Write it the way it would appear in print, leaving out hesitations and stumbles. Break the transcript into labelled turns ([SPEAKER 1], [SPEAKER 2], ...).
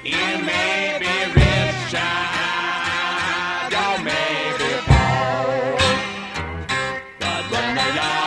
[SPEAKER 1] You may be rich, child, you may be poor, but when the